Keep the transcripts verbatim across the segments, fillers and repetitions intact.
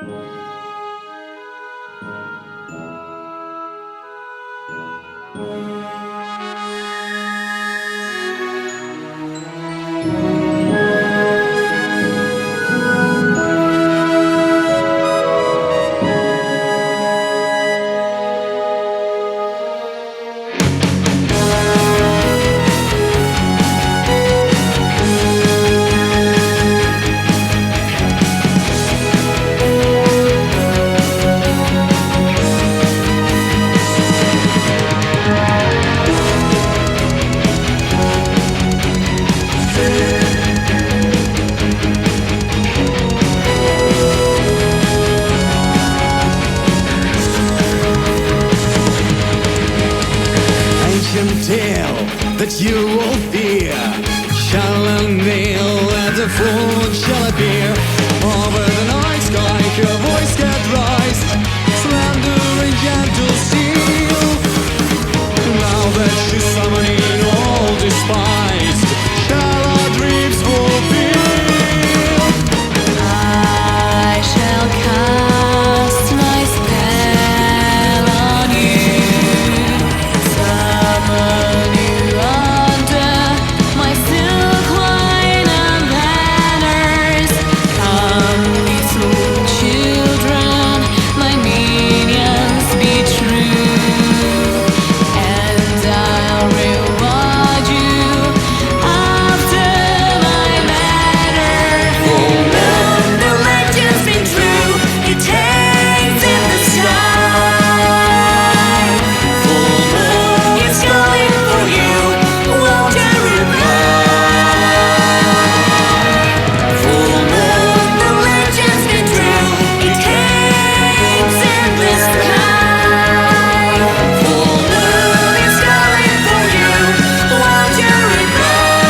Tale that you will fear shall unveil, and the fool shall appear. Over the night sky her voice can rise, slender and gentle steel. Now that she's summoning all despised, shall our dreams fulfill. I shall cast my spell on you, summon you under my silk line and banners. Come, little children, my minions, be true, and I'll reward you after my manner. Full moon, the legend's been true, it hangs in the sky. Full moon is calling for you, won't you reply? Full moon, the legend's been true, it hangs in the sky. Full moon is calling for you, won't you reply?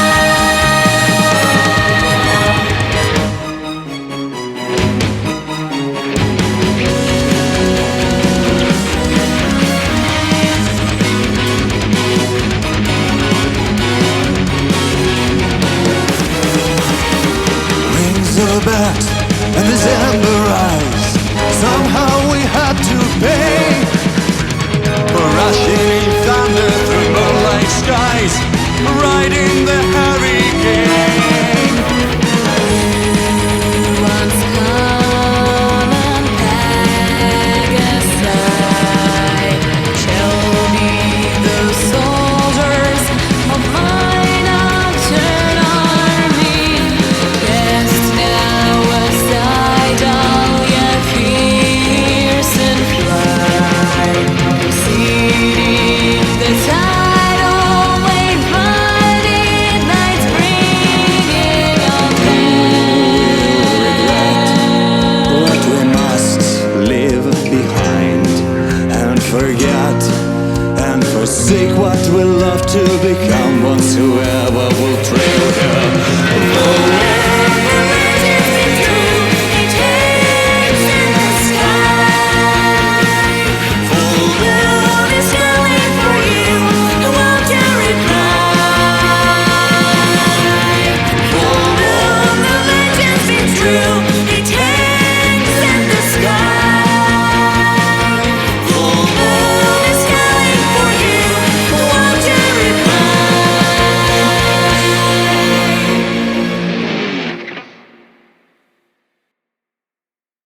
Rings are back and there's amber eyes. Somehow we had to pay for rushing thunder through moonlight skies, riding the hurricane. Once come and Pegasus, show me those soldiers of mine upturned army. Cast now aside all your fears and fly, exceeding the tidal wave, flooded nights bringing on What we must leave behind and forget and forsake what we love to become. Whatsoever will trail her. True.